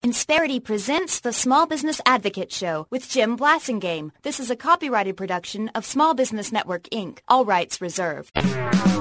Insperity presents the Small Business Advocate Show with Jim Blasingame. This is a copyrighted production of Small Business Network, Inc. All rights reserved. A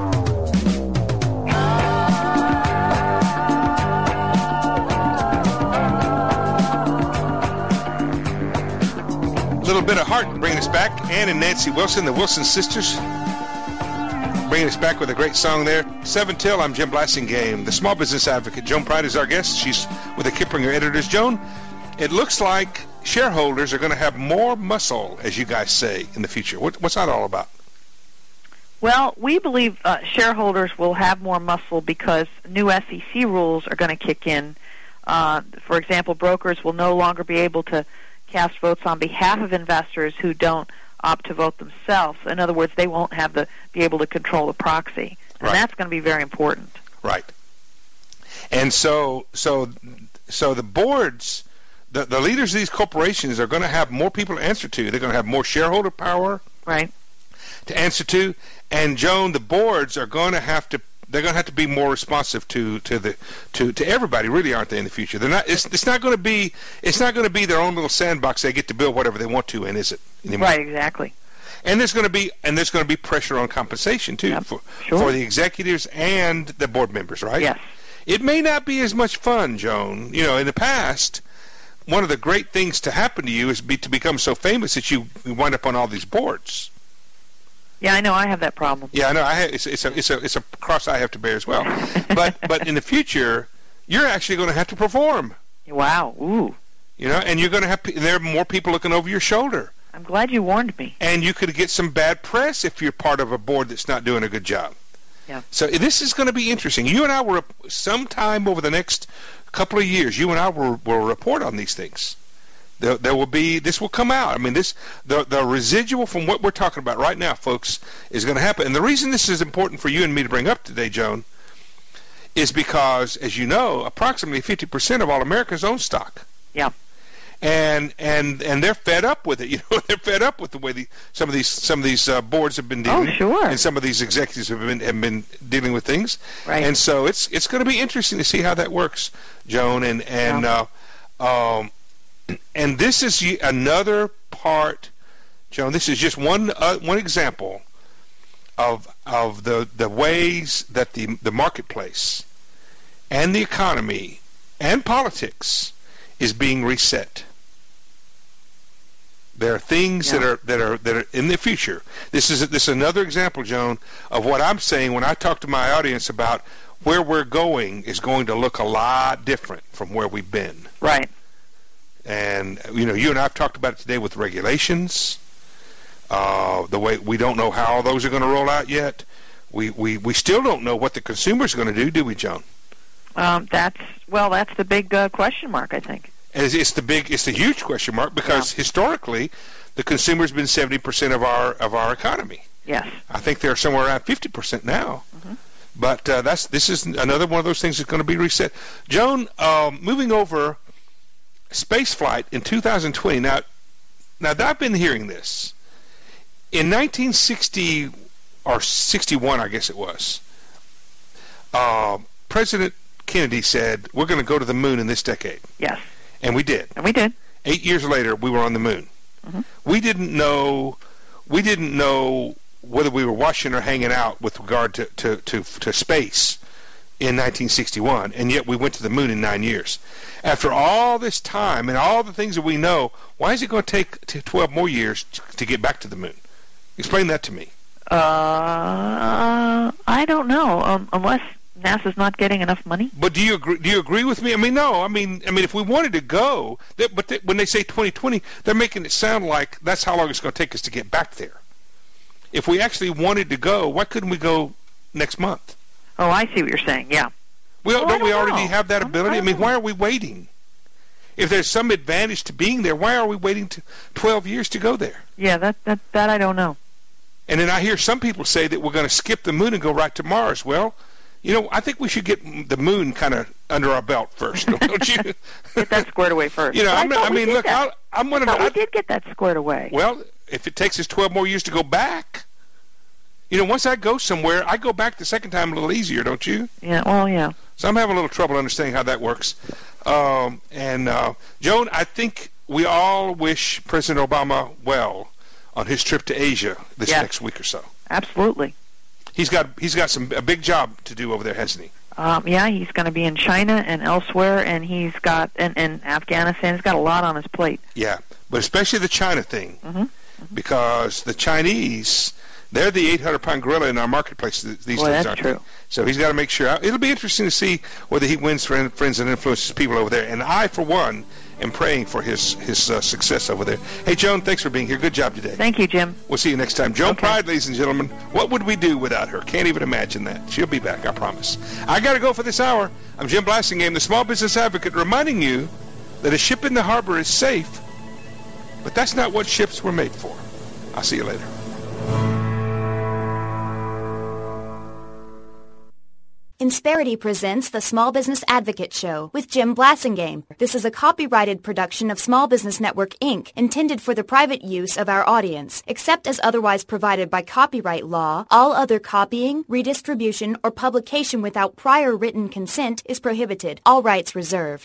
little bit of heart bringing us back. Ann and Nancy Wilson, the Wilson sisters, bringing us back with a great song there. 7 till, I'm Jim Blasingame, the Small Business Advocate. Joan Pride is our guest. She's with the Kiplinger Editors. Joan, it looks like shareholders are going to have more muscle, as you guys say, in the future. What's that all about? Well, we believe shareholders will have more muscle because new SEC rules are going to kick in. For example, brokers will no longer be able to cast votes on behalf of investors who don't opt to vote themselves. In other words, they won't be able to control the proxy. And that's going to be very important. Right. And so the boards, the leaders of these corporations are going to have more people to answer to. They're going to have more shareholder power to answer to. And Joan, the boards are going to have to be more responsive to everybody, really, aren't they, in the future? They're not. It's not going to be their own little sandbox they get to build whatever they want to in, is it? Anymore? Right, exactly. And there's going to be pressure on compensation too for the executives and the board members, right? Yes. It may not be as much fun, Joan. You know, in the past, one of the great things to happen to you is to become so famous that you wind up on all these boards. Yeah, I know. I have that problem. Yeah, I know. It's a cross I have to bear as well. But in the future, you're actually going to have to perform. Wow. Ooh. You know, and you're going to there are more people looking over your shoulder. I'm glad you warned me. And you could get some bad press if you're part of a board that's not doing a good job. Yeah. So this is going to be interesting. You and I will, sometime over the next couple of years, you and I will report on these things. This will come out. I mean, the residual from what we're talking about right now, folks, is going to happen. And the reason this is important for you and me to bring up today, Joan, is because, as you know, approximately 50% of all Americans own stock. Yeah. And they're fed up with it. You know, they're fed up with the way some of these boards have been dealing. Oh, sure. And some of these executives have been dealing with things. Right. And so it's going to be interesting to see how that works, Joan. And this is another part, Joan. This is just one example of the ways that the marketplace and the economy and politics is being reset. There are things that are in the future. This is another example, Joan, of what I'm saying when I talk to my audience about where we're going is going to look a lot different from where we've been. Right. And, you know, you and I have talked about it today with regulations, the way we don't know how all those are going to roll out yet. We still don't know what the consumer's going to do we, Joan? That's the big question mark, I think. It's the huge question mark because historically, the consumer's been 70% of our economy. Yes. I think they're somewhere around 50% now. Mm-hmm. But this is another one of those things that's going to be reset. Joan, moving over. Space flight in 2020. Now I've been hearing this. In 1960 or 61, I guess it was, President Kennedy said, we're going to go to the moon in this decade. Yes. And we did. 8 years later, we were on the moon. Mm-hmm. We didn't know whether we were watching or hanging out with regard to space in 1961, and yet we went to the moon in 9 years. After all this time and all the things that we know, why is it going to take 12 more years to get back to the moon? Explain that to me. I don't know, unless NASA's not getting enough money. But do you agree with me? I mean, no. I mean, if we wanted to go, when they say 2020, they're making it sound like that's how long it's going to take us to get back there. If we actually wanted to go, why couldn't we go next month? Oh, I see what you're saying. Yeah. Don't we already have that ability? I mean, why are we waiting? If there's some advantage to being there, why are we waiting 12 years to go there? Yeah, that I don't know. And then I hear some people say that we're going to skip the moon and go right to Mars. Well, you know, I think we should get the moon kind of under our belt first, don't you? Get that squared away first. You know, I'm one we did get that squared away. Well, if it takes us 12 more years to go back, you know, once I go somewhere, I go back the second time a little easier, don't you? Yeah, well, yeah. So I'm having a little trouble understanding how that works. Joan, I think we all wish President Obama well on his trip to Asia this next week or so. Absolutely. He's got a big job to do over there, hasn't he? He's going to be in China and elsewhere, and he's got and Afghanistan. He's got a lot on his plate. Yeah, but especially the China thing, because the Chinese, they're the 800-pound gorilla in our marketplace these days, aren't they? So he's got to make sure. It'll be interesting to see whether he wins friends and influences people over there. And I, for one, am praying for his success over there. Hey, Joan, thanks for being here. Good job today. Thank you, Jim. We'll see you next time. Joan Pride, ladies and gentlemen. What would we do without her? Can't even imagine that. She'll be back, I promise. I got to go for this hour. I'm Jim Blasingame, the Small Business Advocate, reminding you that a ship in the harbor is safe, but that's not what ships were made for. I'll see you later. Insperity presents the Small Business Advocate Show with Jim Blasingame. This is a copyrighted production of Small Business Network, Inc., intended for the private use of our audience. Except as otherwise provided by copyright law, all other copying, redistribution, or publication without prior written consent is prohibited. All rights reserved.